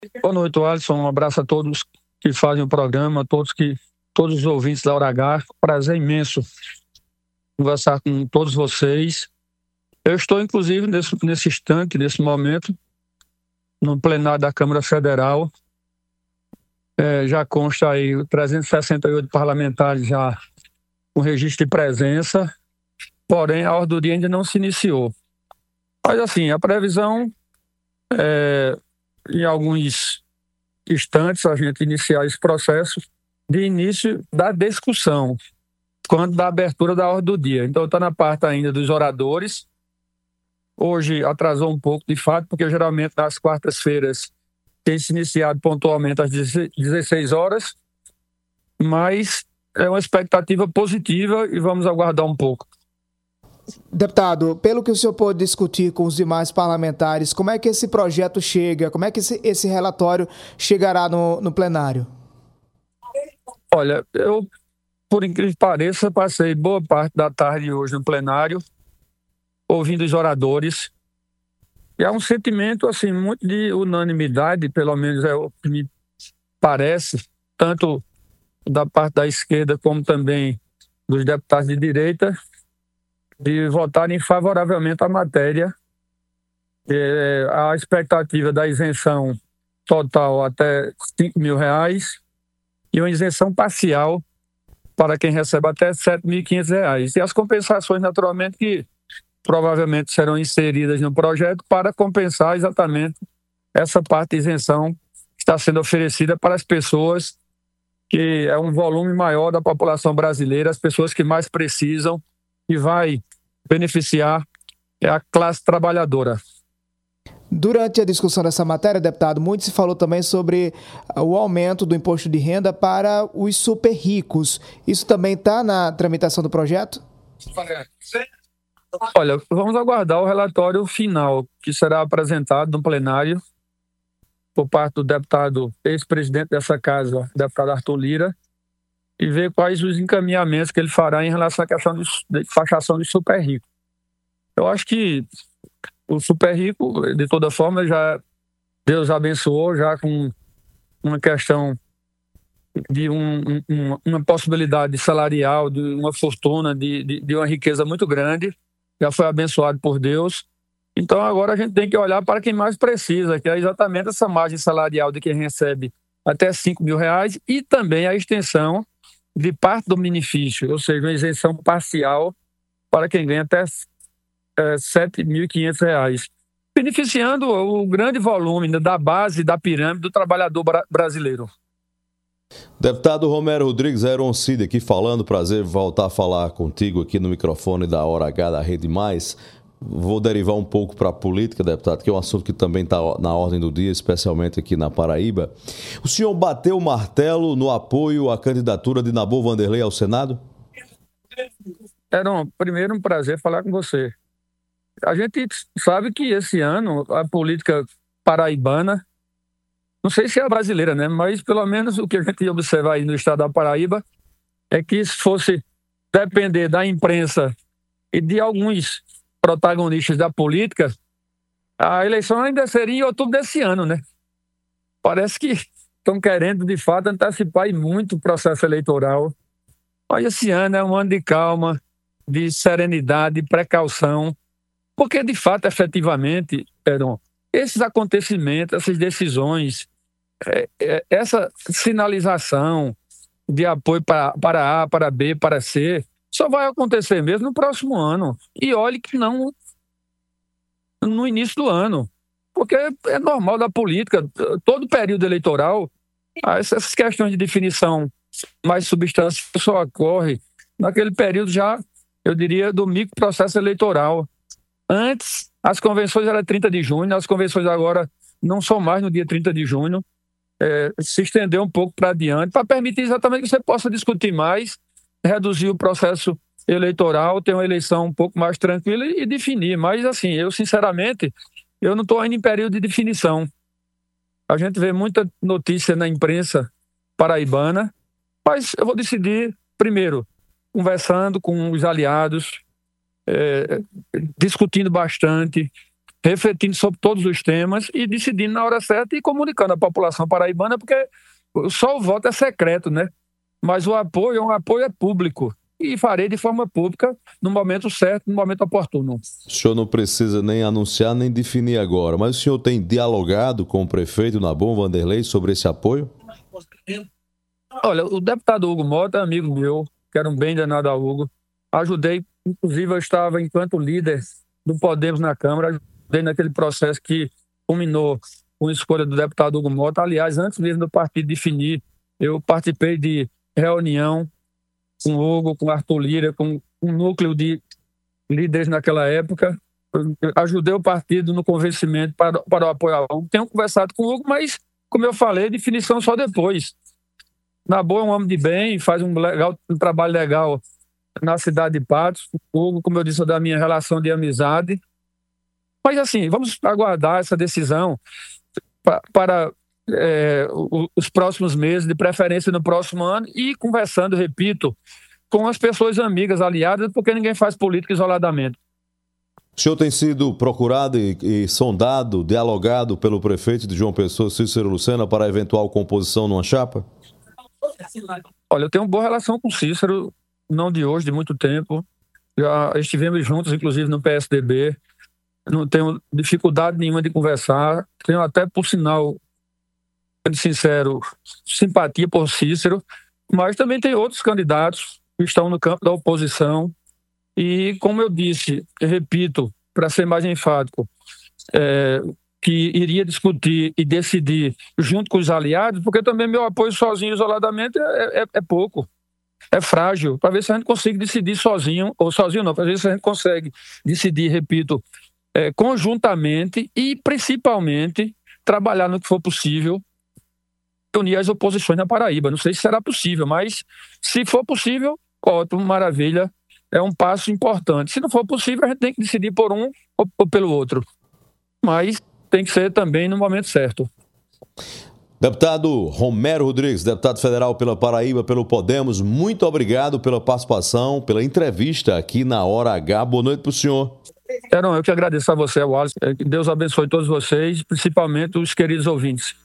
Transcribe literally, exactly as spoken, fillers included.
Boa noite, Alisson. Um abraço a todos que fazem o programa, a todos, que, todos os ouvintes da Hora H. Prazer imenso conversar com todos vocês. Eu estou, inclusive, nesse, nesse instante, nesse momento, no plenário da Câmara Federal. É, já consta aí trezentos e sessenta e oito parlamentares já com registro de presença, porém a ordem do dia ainda não se iniciou. Mas, assim, a previsão é, em alguns instantes, a gente iniciar esse processo de início da discussão, quando da abertura da ordem do dia. Então, está na parte ainda dos oradores. Hoje atrasou um pouco, de fato, porque geralmente nas quartas-feiras tem se iniciado pontualmente às dezesseis horas, mas é uma expectativa positiva e vamos aguardar um pouco. Deputado, pelo que o senhor pôde discutir com os demais parlamentares, como é que esse projeto chega, como é que esse, esse relatório chegará no, no plenário? Olha, eu, por incrível que pareça, passei boa parte da tarde hoje no plenário, ouvindo os oradores, e há um sentimento, assim, muito de unanimidade, pelo menos é o que me parece, tanto da parte da esquerda como também dos deputados de direita, de votarem favoravelmente à matéria. É, a expectativa da isenção total até cinco mil reais e uma isenção parcial para quem recebe até sete mil e quinhentos reais. E as compensações, naturalmente, que provavelmente serão inseridas no projeto para compensar exatamente essa parte de isenção que está sendo oferecida para as pessoas, que é um volume maior da população brasileira, as pessoas que mais precisam, e vai beneficiar a classe trabalhadora. Durante a discussão dessa matéria, deputado, muito se falou também sobre o aumento do imposto de renda para os super ricos. Isso também está na tramitação do projeto? Olha, vamos aguardar o relatório final, que será apresentado no plenário por parte do deputado, ex-presidente dessa casa, deputado Arthur Lira, e ver quais os encaminhamentos que ele fará em relação à questão de taxação de super rico. Eu acho que o super rico, de toda forma, já Deus abençoou, já com uma questão de um, um, uma possibilidade salarial, de uma fortuna, de, de, de uma riqueza muito grande, já foi abençoado por Deus. Então agora a gente tem que olhar para quem mais precisa, que é exatamente essa margem salarial de quem recebe até cinco mil reais e também a extensão de parte do benefício, ou seja, uma isenção parcial para quem ganha até é, sete mil e quinhentos reais, beneficiando o grande volume da base da pirâmide do trabalhador bra- brasileiro. Deputado Romero Rodrigues, Aeron Cid aqui falando, prazer voltar a falar contigo aqui no microfone da Hora H da Rede Mais. Vou derivar um pouco para a política, deputado, que é um assunto que também está na ordem do dia, especialmente aqui na Paraíba. O senhor bateu o martelo no apoio à candidatura de Nabor Wanderley ao Senado? Aeron, primeiro um prazer falar com você. A gente sabe que esse ano a política paraibana, não sei se é a brasileira, né? Mas pelo menos o que a gente observa aí no estado da Paraíba é que se fosse depender da imprensa e de alguns protagonistas da política, a eleição ainda seria em outubro desse ano, né? Parece que estão querendo, de fato, antecipar e muito o processo eleitoral. Mas esse ano é um ano de calma, de serenidade, de precaução, porque, de fato, efetivamente, Heron, esses acontecimentos, essas decisões, é, é, essa sinalização de apoio para, para A, para B, para C, só vai acontecer mesmo no próximo ano. E olhe que não no início do ano, porque é normal da política, todo período eleitoral, essas questões de definição mais substancial só ocorre naquele período já, eu diria, do micro processo eleitoral. Antes, as convenções eram trinta de junho, as convenções agora não são mais no dia trinta de junho, é, se estendeu um pouco para adiante, para permitir exatamente que você possa discutir mais, reduzir o processo eleitoral, ter uma eleição um pouco mais tranquila e definir. Mas, assim, eu, sinceramente, eu não estou ainda em período de definição. A gente vê muita notícia na imprensa paraibana, mas eu vou decidir, primeiro, conversando com os aliados, é, discutindo bastante, refletindo sobre todos os temas e decidindo na hora certa e comunicando à população paraibana, porque só o voto é secreto, né? Mas o apoio, um apoio é público. E farei de forma pública no momento certo, no momento oportuno. O senhor não precisa nem anunciar, nem definir agora, mas o senhor tem dialogado com o prefeito Nabom Vanderlei sobre esse apoio? Olha, o deputado Hugo Mota é amigo meu, quero um bem danado a Hugo. Ajudei, inclusive eu estava enquanto líder do Podemos na Câmara, ajudei naquele processo que culminou com a escolha do deputado Hugo Mota. Aliás, antes mesmo do partido definir, eu participei de reunião com o Hugo, com o Arthur Lira, com um núcleo de líderes naquela época. Eu ajudei o partido no convencimento para, para o apoio ao Hugo. Tenho conversado com o Hugo, mas, como eu falei, definição só depois. Nabom é um homem de bem, faz um, legal, um trabalho legal na cidade de Patos. O Hugo, como eu disse, é da minha relação de amizade. Mas, assim, vamos aguardar essa decisão para... para É, os próximos meses, de preferência no próximo ano, e conversando, repito, com as pessoas amigas, aliadas, porque ninguém faz política isoladamente. O senhor tem sido procurado e, e sondado, dialogado pelo prefeito de João Pessoa, Cícero Lucena, para a eventual composição numa chapa? Olha, eu tenho uma boa relação com o Cícero, não de hoje, de muito tempo. Já estivemos juntos, inclusive, no P S D B. Não tenho dificuldade nenhuma de conversar. Tenho até, por sinal, sincero, simpatia por Cícero, mas também tem outros candidatos que estão no campo da oposição e, como eu disse, eu repito, para ser mais enfático, é, que iria discutir e decidir junto com os aliados, porque também meu apoio sozinho, isoladamente, é, é, é pouco, é frágil, para ver se a gente consegue decidir sozinho, ou sozinho não, para ver se a gente consegue decidir, repito, é, conjuntamente e, principalmente, trabalhar no que for possível unir as oposições na Paraíba. Não sei se será possível, mas se for possível, ótimo, maravilha, é um passo importante. Se não for possível, a gente tem que decidir por um ou, ou pelo outro. Mas tem que ser também no momento certo. Deputado Romero Rodrigues, deputado federal pela Paraíba, pelo Podemos, muito obrigado pela participação, pela entrevista aqui na Hora H. Boa noite para o senhor. É, não, eu que agradeço a você, Wallace. Que Deus abençoe todos vocês, principalmente os queridos ouvintes.